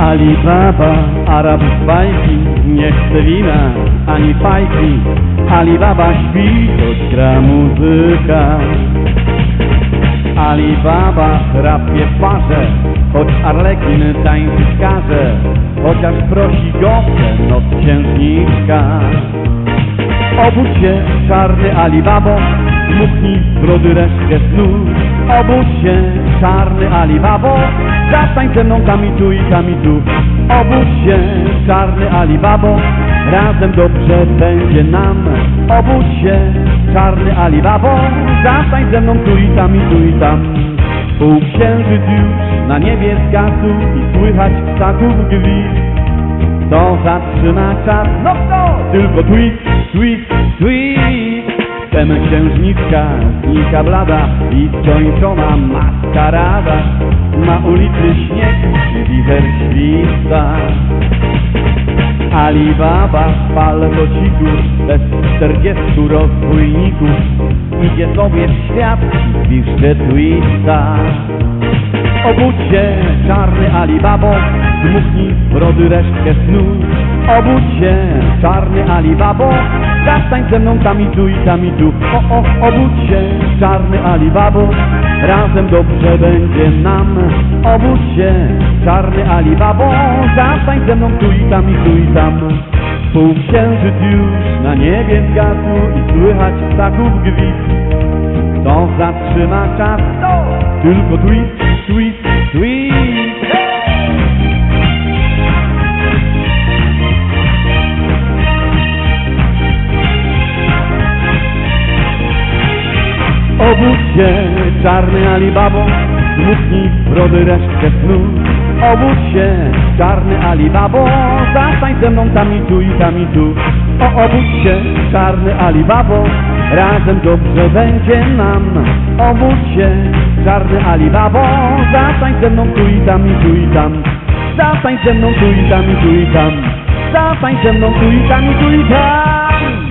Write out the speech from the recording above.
Alibaba, Arab z bajki, nie chce wina ani fajki. Alibaba śpi, choć gra muzyka. Alibaba chrapie w parze, choć Arlekin tańczyć każe, chociaż prosi go noc księżniczka. Obudź się, czarny Alibabo, dmuchnij z brody resztkę snu. Obudź się, czarny Alibabo, zatańcz ze mną tam i tu i tam i tu. Obudź się, czarny Alibabo, razem dobrze będzie nam. Obudź się, czarny Alibabo, zatańcz ze mną tu i tam i tu i tam. Półksiężyc już na niebie zgasł i słychać ptaków gwizd. To zatrzyma czas, no kto? Tylko twist, twist, twist. Wtem księżniczka znika blada i skończona maskarada. Na ulicy śnieg i wicher śwista. Alibaba w paltociku bez 40 rozbójników idzie sobie w świat i pisze twista. Obudź się, czarny Alibabo, dmuchnij z brody resztkę snu. Obudź się, czarny Alibabo, zatańcz ze mną tam i tu i tam i tu. Obudź się, czarny Alibabo, razem dobrze będzie nam. Obudź się, czarny Alibabo, zatańcz ze mną tu i tam i tu i tam. Półksiężyc już na niebie zgasł i słychać ptaków gwizd. To zatrzyma czas, tylko twist, twist, twist. Obudź się, czarny Alibabo, dmuchnij z brody resztkę snu. Obudź się, czarny Alibabo, zatańcz ze mną tam i tu i tam i tu. Obudź się, czarny Alibabo, razem dobrze będzie nam. Obudź się, czarny Alibabo, zatańcz ze mną tu i tam i tu i tam. Zatańcz ze mną tu i tam i tu i tam. Zatańcz ze mną tu i tam i tu i tam.